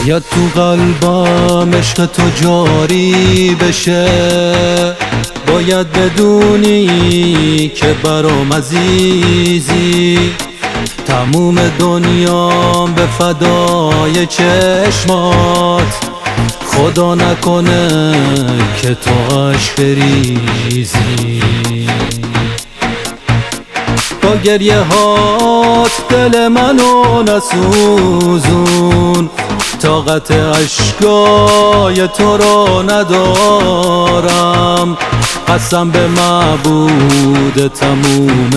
باید تو قلبم عشق تو جاری بشه، باید بدونی که برام عزیزی، تموم دنیام به فدای چشمات، خدا نکنه که تو عشق بریزی. با گریه هات دل منو نسوزون، طاقت اشکای تو رو ندارم، قسم به معبود تموم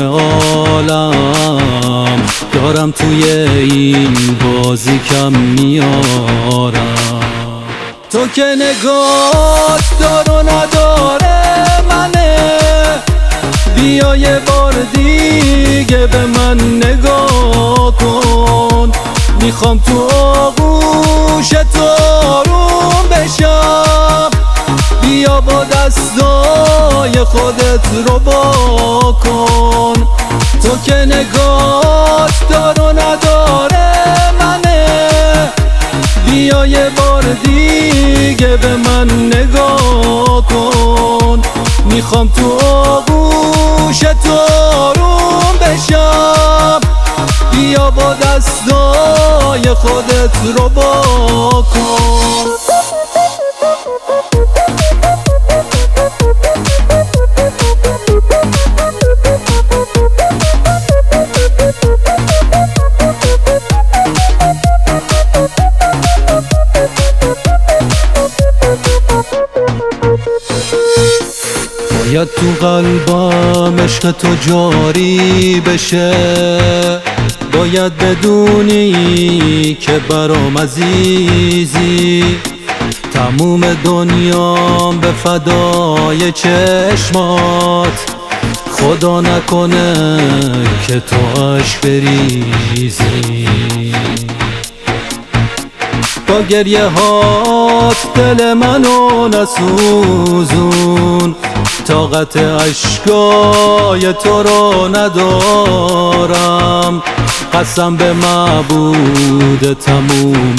عالم، دارم توی این بازی کم میارم. تو که نگات دار و نداره منه، بیا یه بار دیگه به من نگاه کن، میخوام تو آغوش تو آروم بشم، بیا با دستای خودت رو با کن. تو که نگات دار و نداره منه، بیا یه بار دیگه به من نگاه کن، میخوام تو آغوش تو آروم بشم، بیا با دستای خودت رو با کن. باید تو قلبم عشق تو جاری بشه، باید بدونی که برام عزیزی، تموم دنیام به فدای چشمات، خدا نکنه که تو عشق بریزی. با گریه هات دل منو نسوزون، طاقت اشکای تو رو ندارم، قسم به معبود تموم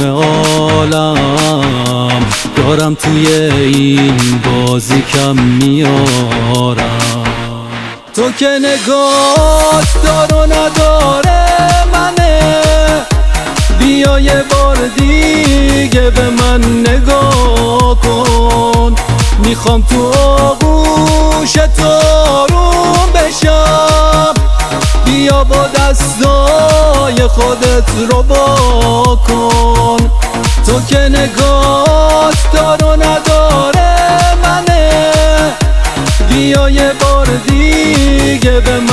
عالم، دارم توی این بازی کم میارم. تو که نگات دار و نداره منه، بیا یه بار دیگه به من نگاه کن، میخوام تو آغوش تو آروم بشم، بیا با دستای خودت رو با کن. تو که نگات دار و نداره منه، بیا یه بار دیگه به من